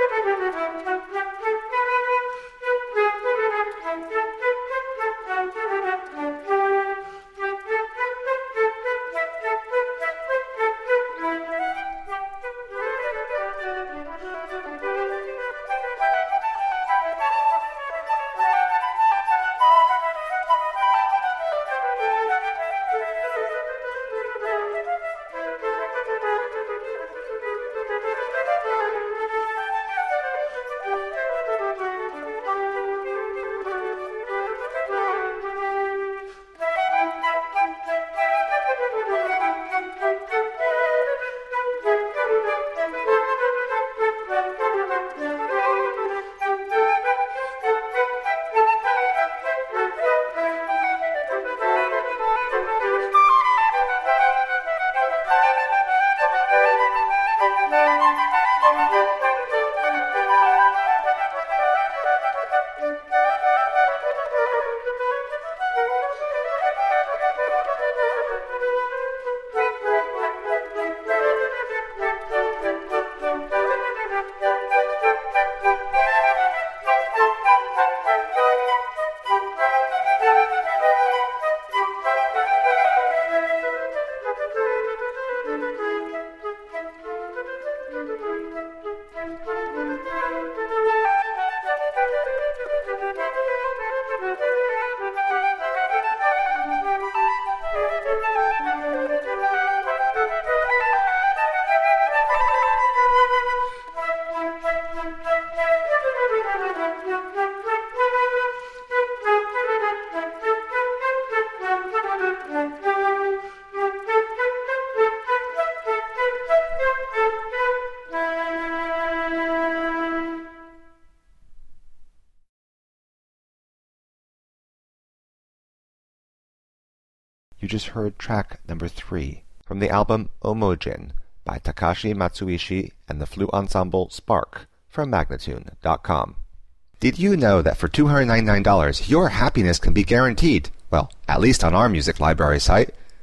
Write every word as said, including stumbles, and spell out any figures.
You just heard track number three from the album Omogen by Takashi Matsuishi and the flute ensemble Spark from Magnatune dot com. Did you know that for two hundred ninety-nine dollars your happiness can be guaranteed? Well, at least on our music library site.